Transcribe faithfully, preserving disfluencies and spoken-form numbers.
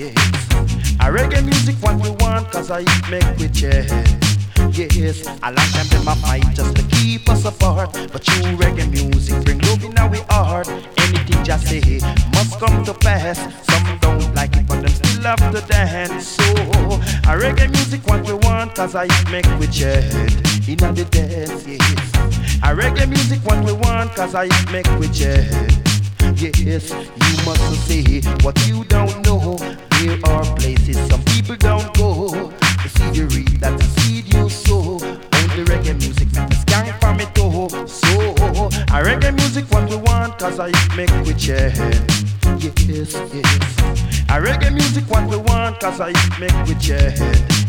yes. A reggae music what we want, cause I make with jet. Yes, I like them in my fight just to keep us apart. But true reggae music bring love in our heart. Anything just say must come to pass. Some don't like it, but them still love to dance. So, a reggae music what we want, cause I make with jet. In the dance, yes. A reggae music what we want, cause I make with jet. Yes, you must say what you don't know. There are places some people don't go. The seed you reap, that's the seed you sow. Only reggae music make us gang from it oh. So, a reggae music what we want, cause I make with jet. Yes, yes. A reggae music what we want, cause I make with jet.